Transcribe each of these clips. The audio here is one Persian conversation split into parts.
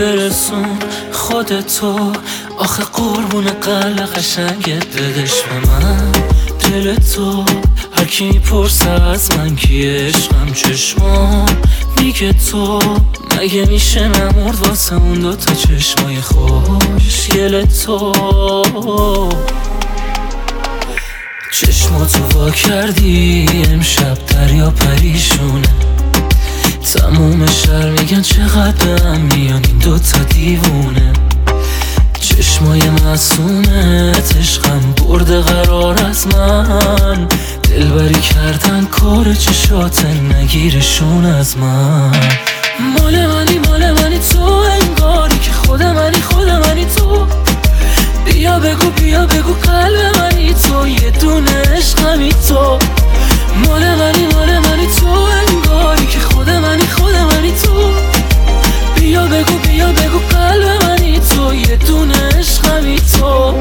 برسون خودتو، آخه قربون قلب قشنگت بدش به من دل تو. هر کی میپرسه از من کی عشقم، چشمام میگه تو. مگه میشه نمرد واسه اون دوتا چشمای خوشگل تو؟ چشماتو وا کردی امشب دریا پریشونه، تموم شهر میگن چقدر به هم میان این دوتا دیوونه. چشمای معصومت عشقم برده قرار از من، دلبری کردن کار چشات نگیرشون از من. مال منی تو، انگاری که خود منی تو. بیا بگو قلب منی تو، یه دونه عشقمی تو. مال منی تو، انگاری که خود منی تو. بیا بگو قلب منی تو، یه دونه عشقمی تو.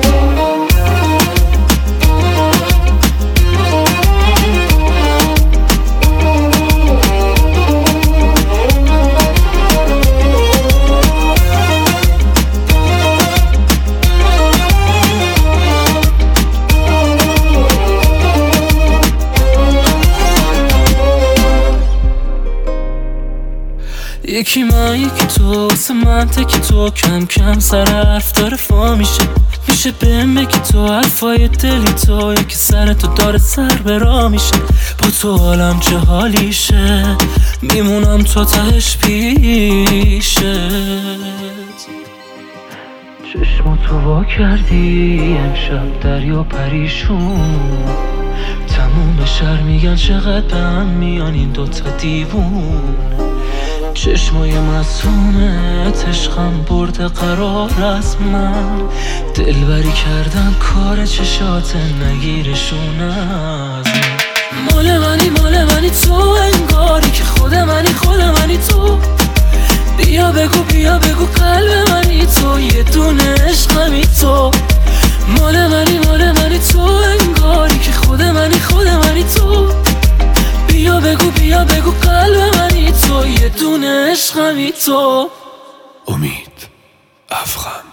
یکی من یکی تو، واسه من تکی تو. کم کم سر حرف داره فا میشه بهم بگی تو حرفای دلی تو. یکی سر تو داره سر به راه میشه، با تو حالم چه حالیشه، میمونم تو تهش پیشت. چشماتو وا کردی امشب دریا پریشون، تموم شهر میگن چقدر به هم میان این دوتا دیوون. چشمای معصومت عشقم برده قرار از من، دلبری کردن کار چشات نگیرشون از من. مال منی تو، انگاری که خود منی تو. بیا بگو قلب منی تو، یه دونه عشقمی تو. مال منی تو، انگاری که خود منی تو. بیا بگو قلب منی تو، یه دونه عشقمی تو. امید افخم.